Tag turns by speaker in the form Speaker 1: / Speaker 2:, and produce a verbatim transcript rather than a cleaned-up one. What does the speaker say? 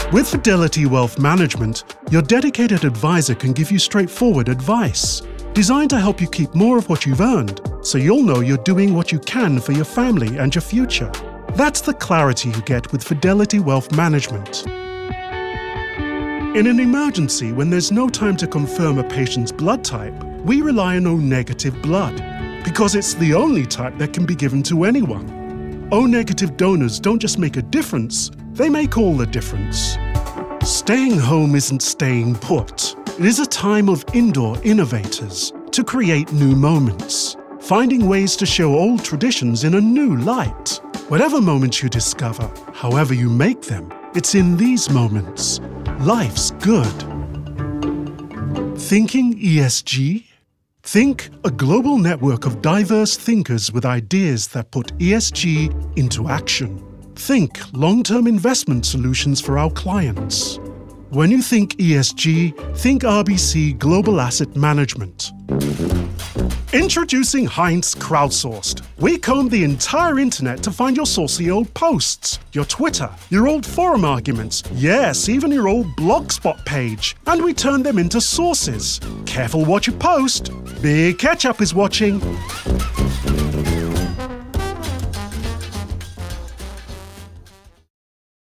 Speaker 1: With Fidelity Wealth Management, your dedicated advisor can give you straightforward advice, designed to help you keep more of what you've earned, so you'll know you're doing what you can for your family and your future. That's the clarity you get with Fidelity Wealth Management. In an emergency, when there's no time to confirm a patient's blood type, we rely on O-negative blood, because it's the only type that can be given to anyone. O-negative donors don't just make a difference, they make all the difference. Staying home isn't staying put. It is a time of indoor innovators to create new moments, finding ways to show old traditions in a new light. Whatever moments you discover, however you make them, it's in these moments life's good. Thinking E S G? Think a global network of diverse thinkers with ideas that put E S G into action. Think long-term investment solutions for our clients. When you think E S G, think R B C Global Asset Management. Introducing Heinz Crowdsourced. We combed the entire internet to find your saucy old posts, your Twitter, your old forum arguments, yes, even your old Blogspot page, and we turned them into sources. Careful what you post. Big Ketchup is watching.